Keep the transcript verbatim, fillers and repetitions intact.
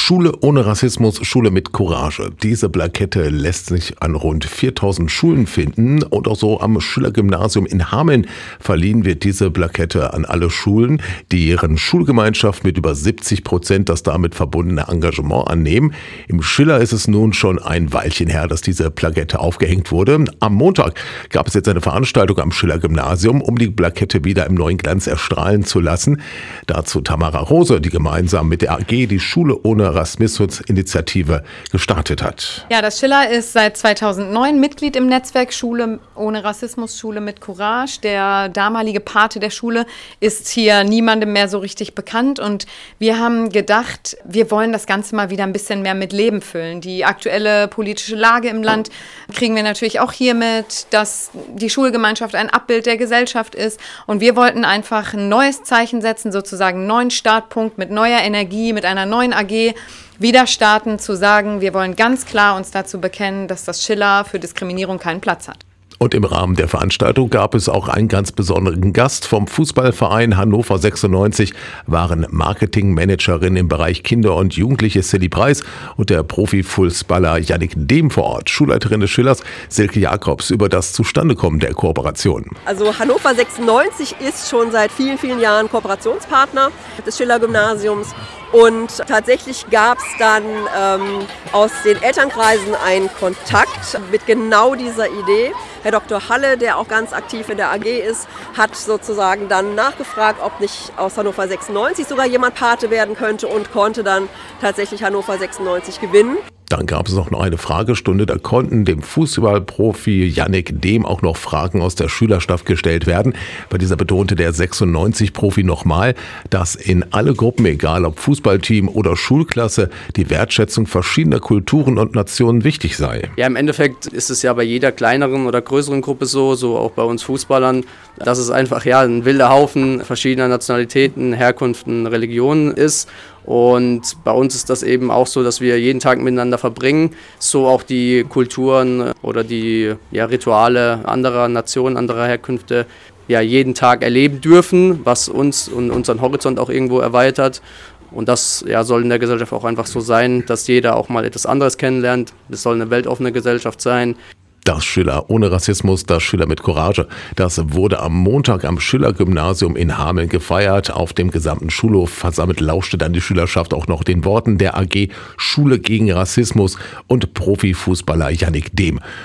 Schule ohne Rassismus, Schule mit Courage. Diese Plakette lässt sich an rund viertausend Schulen finden und auch so am Schiller-Gymnasium in Hameln verliehen wird diese Plakette an alle Schulen, die ihren Schulgemeinschaft mit über siebzig Prozent das damit verbundene Engagement annehmen. Im Schiller ist es nun schon ein Weilchen her, dass diese Plakette aufgehängt wurde. Am Montag gab es jetzt eine Veranstaltung am Schiller-Gymnasium, um die Plakette wieder im neuen Glanz erstrahlen zu lassen. Dazu Tamara Rose, die gemeinsam mit der A G die Schule ohne Rassismus-Initiative gestartet hat. Ja, das Schiller ist seit zweitausendneun Mitglied im Netzwerk Schule ohne Rassismus, Schule mit Courage. Der damalige Pate der Schule ist hier niemandem mehr so richtig bekannt und wir haben gedacht, wir wollen das Ganze mal wieder ein bisschen mehr mit Leben füllen. Die aktuelle politische Lage im Land kriegen wir natürlich auch hier mit, dass die Schulgemeinschaft ein Abbild der Gesellschaft ist und wir wollten einfach ein neues Zeichen setzen, sozusagen einen neuen Startpunkt mit neuer Energie, mit einer neuen A G wieder starten, zu sagen, wir wollen ganz klar uns dazu bekennen, dass das Schiller für Diskriminierung keinen Platz hat. Und im Rahmen der Veranstaltung gab es auch einen ganz besonderen Gast. Vom Fußballverein Hannover sechsundneunzig waren Marketingmanagerin im Bereich Kinder und Jugendliche Silly Preis und der Profi-Fußballer Yannick Dehm vor Ort. Schulleiterin des Schillers Silke Jakobs über das Zustandekommen der Kooperation. Also Hannover sechsundneunzig ist schon seit vielen, vielen Jahren Kooperationspartner des Schiller-Gymnasiums. Und tatsächlich gab es dann ähm, aus den Elternkreisen einen Kontakt mit genau dieser Idee. Herr Doktor Halle, der auch ganz aktiv in der A G ist, hat sozusagen dann nachgefragt, ob nicht aus Hannover sechsundneunzig sogar jemand Pate werden könnte und konnte dann tatsächlich Hannover sechsundneunzig gewinnen. Dann gab es auch noch eine Fragestunde, da konnten dem Fußballprofi Yannick Dehm auch noch Fragen aus der Schülerschaft gestellt werden. Bei dieser betonte der sechsundneunzig-Profi nochmal, dass in alle Gruppen, egal ob Fußballteam oder Schulklasse, die Wertschätzung verschiedener Kulturen und Nationen wichtig sei. Ja, im Endeffekt ist es ja bei jeder kleineren oder größeren Gruppe so, so auch bei uns Fußballern, dass es einfach ja ein wilder Haufen verschiedener Nationalitäten, Herkunften, Religionen ist. Und bei uns ist das eben auch so, dass wir jeden Tag miteinander verbringen, so auch die Kulturen oder die ja, Rituale anderer Nationen, anderer Herkünfte ja, jeden Tag erleben dürfen, was uns und unseren Horizont auch irgendwo erweitert. Und das ja, soll in der Gesellschaft auch einfach so sein, dass jeder auch mal etwas anderes kennenlernt. Es soll eine weltoffene Gesellschaft sein. Das Schiller ohne Rassismus, das Schiller mit Courage, das wurde am Montag am Schiller-Gymnasium in Hameln gefeiert. Auf dem gesamten Schulhof versammelt lauschte dann die Schülerschaft auch noch den Worten der A G Schule gegen Rassismus und Profifußballer Yannick Dehm.